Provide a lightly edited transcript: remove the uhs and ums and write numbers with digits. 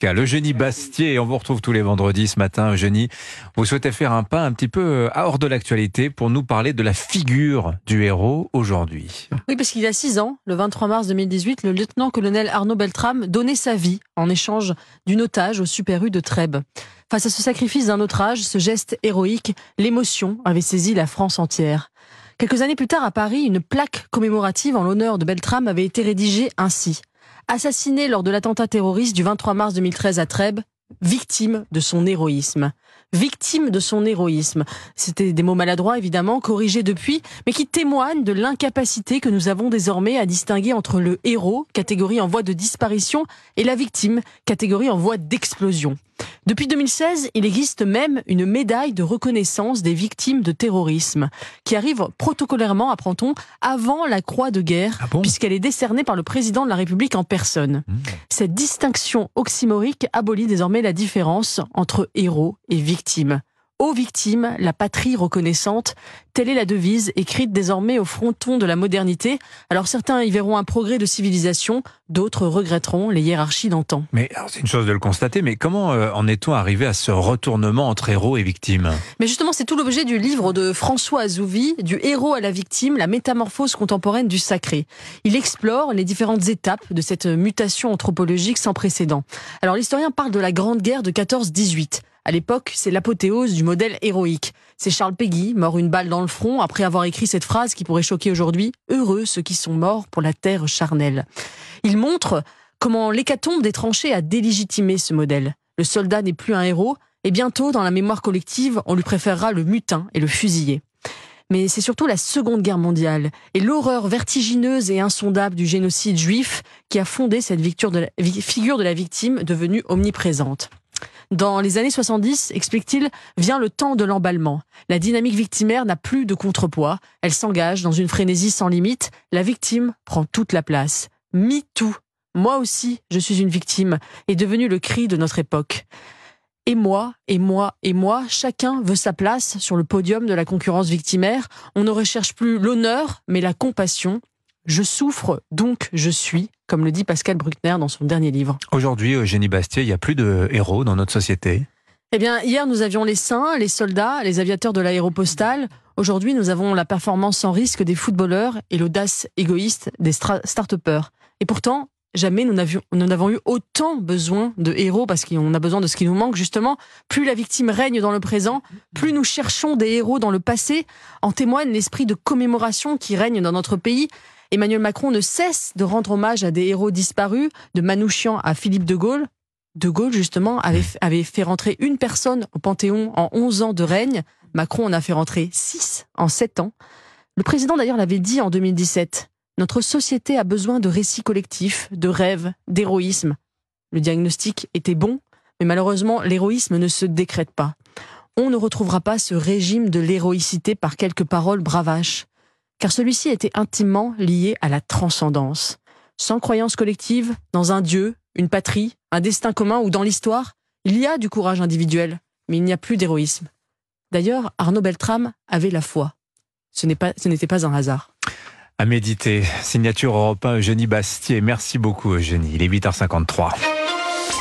Eugénie Bastier, on vous retrouve tous les vendredis ce matin. Eugénie, vous souhaitez faire un pas un petit peu hors de l'actualité pour nous parler de la figure du héros aujourd'hui. Oui, parce qu'il y a 6 ans, le 23 mars 2018, le lieutenant-colonel Arnaud Beltrame donnait sa vie en échange d'une otage au Super U de Trèbes. Face à ce sacrifice d'un autre âge, ce geste héroïque, l'émotion avait saisi la France entière. Quelques années plus tard, à Paris, une plaque commémorative en l'honneur de Beltrame avait été rédigée ainsi. Assassiné lors de l'attentat terroriste du 23 mars 2013 à Trèbes, victime de son héroïsme. Victime de son héroïsme. C'était des mots maladroits, évidemment, corrigés depuis, mais qui témoignent de l'incapacité que nous avons désormais à distinguer entre le héros, catégorie en voie de disparition, et la victime, catégorie en voie d'explosion. Depuis 2016, il existe même une médaille de reconnaissance des victimes de terrorisme, qui arrive protocolairement, apprend-on, avant la croix de guerre, puisqu'elle est décernée par le président de la République en personne. Cette distinction oxymorique abolit désormais la différence entre héros et victimes. Aux victimes, la patrie reconnaissante, telle est la devise écrite désormais au fronton de la modernité. Alors certains y verront un progrès de civilisation, d'autres regretteront les hiérarchies d'antan. Mais c'est une chose de le constater, mais comment en est-on arrivé à ce retournement entre héros et victimes ? Mais justement, c'est tout l'objet du livre de François Azouvi, Du héros à la victime, la métamorphose contemporaine du sacré. Il explore les différentes étapes de cette mutation anthropologique sans précédent. Alors l'historien parle de la Grande Guerre de 14-18. À l'époque, c'est l'apothéose du modèle héroïque. C'est Charles Péguy, mort une balle dans le front, après avoir écrit cette phrase qui pourrait choquer aujourd'hui « Heureux ceux qui sont morts pour la terre charnelle ». Il montre comment l'hécatombe des tranchées a délégitimé ce modèle. Le soldat n'est plus un héros, et bientôt, dans la mémoire collective, on lui préférera le mutin et le fusillé. Mais c'est surtout la Seconde Guerre mondiale et l'horreur vertigineuse et insondable du génocide juif qui a fondé cette figure de la victime devenue omniprésente. Dans les années 70, explique-t-il, vient le temps de l'emballement. La dynamique victimaire n'a plus de contrepoids. Elle s'engage dans une frénésie sans limite. La victime prend toute la place. MeToo, moi aussi, je suis une victime, est devenu le cri de notre époque. Et moi, et moi, et moi, chacun veut sa place sur le podium de la concurrence victimaire. On ne recherche plus l'honneur, mais la compassion. Je souffre, donc je suis, comme le dit Pascal Bruckner dans son dernier livre. Aujourd'hui, Eugénie Bastier, il n'y a plus de héros dans notre société. Eh bien, hier, nous avions les saints, les soldats, les aviateurs de l'aéropostale. Aujourd'hui, nous avons la performance sans risque des footballeurs et l'audace égoïste des start-upers. Et pourtant, jamais nous n'avons eu autant besoin de héros, parce qu'on a besoin de ce qui nous manque, justement. Plus la victime règne dans le présent, plus nous cherchons des héros dans le passé. En témoigne l'esprit de commémoration qui règne dans notre pays. Emmanuel Macron ne cesse de rendre hommage à des héros disparus, de Manouchian à Philippe de Gaulle. De Gaulle, justement, avait fait rentrer une personne au Panthéon en 11 ans de règne. Macron en a fait rentrer 6 en 7 ans. Le président, d'ailleurs, l'avait dit en 2017. Notre société a besoin de récits collectifs, de rêves, d'héroïsme. Le diagnostic était bon, mais malheureusement, l'héroïsme ne se décrète pas. On ne retrouvera pas ce régime de l'héroïcité par quelques paroles bravaches. Car celui-ci était intimement lié à la transcendance. Sans croyance collective, dans un dieu, une patrie, un destin commun ou dans l'histoire, il y a du courage individuel, mais il n'y a plus d'héroïsme. D'ailleurs, Arnaud Beltrame avait la foi. Ce n'était pas un hasard. À méditer. Signature Europe 1, Eugénie Bastier. Merci beaucoup, Eugénie. Il est 8h53.